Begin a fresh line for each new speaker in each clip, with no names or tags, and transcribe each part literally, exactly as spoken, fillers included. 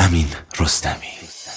امین رستمی.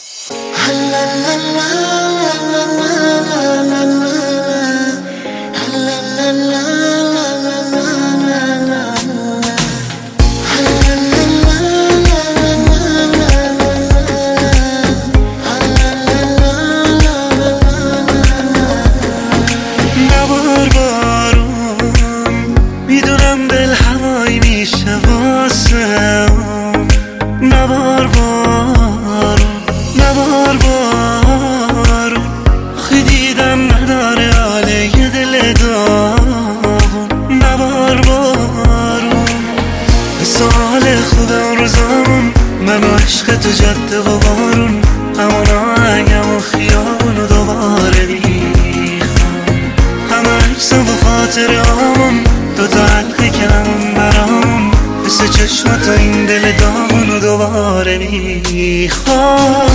نبار بارون میدونم دل هوایی میشه واسه، نبار بارون نبار بارون آخی دیدم نداره حاله یه دل داغون. نبار بارون سال خوب اون روزامون من و عشق تو جاده و بارون، همون آهنگم و خیابون و دوباره میخوام همه عکسم و خاطرامون دوتا حلقه کنم برام مثل چشمات و این دل داغون و دوباره میخوام.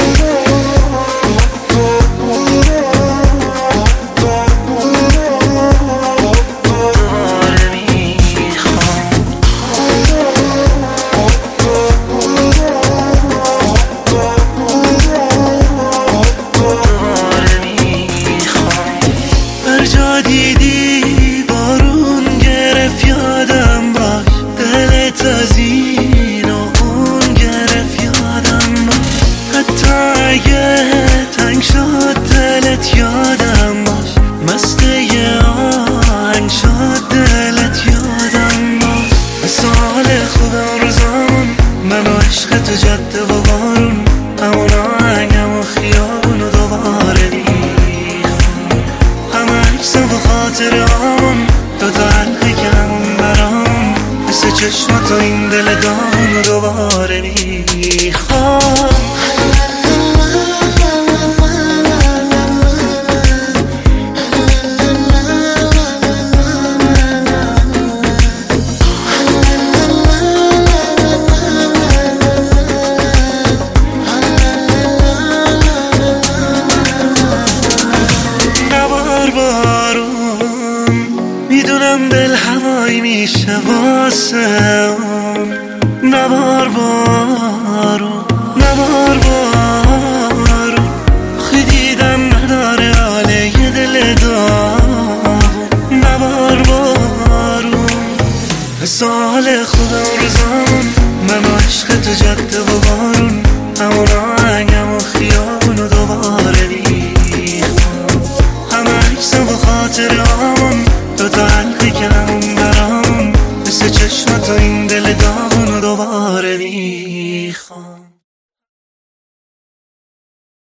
جا دیدی بارون گرفت یادم باش، دلت از این و اون گرفت یادم باش، حتی اگه تنگ شد دلت یادم باش، مست یه آهنگ شد دلت یادم باش. مثال خوب اون روزامون من و عشق تو جاده و بارون، همون آهنگم و خیابون و دوباره و خاطرامون دوتا حلقه کنم برام مثل چشمات و این دل داغون و دوباره میخوام. میدونم دل هوایی میشه واسه، نبار بارون نبار بارون آخی دیدم نداره حاله یه دل داغون. نبار بارون سال خوب اون روزامون من و عشق تو جاده و بارون، همون آهنگم و خیابون و دوباره میخوام همه عکسم و خاطرامون دوتا حلقه کنم برام مثل چشمات و این دل داغون و دوباره میخوام.